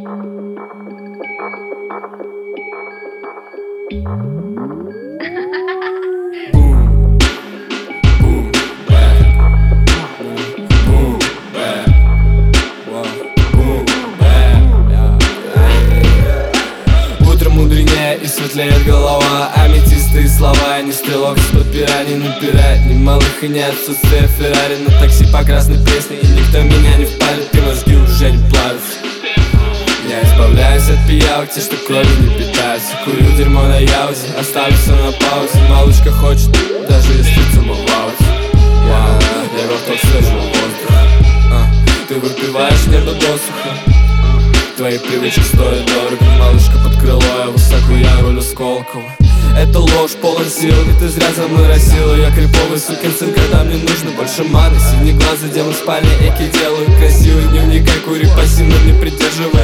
И светлеет голова, аметисты слова. Не стрелок из-под пера, не напирает, ни малых и не отсутствие Феррари. На такси по красной пресне, и никто меня не впалит, и мозги уже не плавятся. Я избавляюсь от пиявок, те, что кровью не питаются. Курю дерьмо на яузе, оставлю все на паузе. Малышка хочет, даже если цума в ауте. Я глоток свежего воздуха. Ты выпиваешь небо досуха. Твои привычки стоят дорого, малышка под крыло, я высоко, я рулю Сколково. Это ложь, полон сил, и ты зря заморосила. Я криповый сукин сын, когда мне нужно больше маны. Синеглазый демон в спальне, эки делаю красивый дневник, я курю пассивно, не придерживаю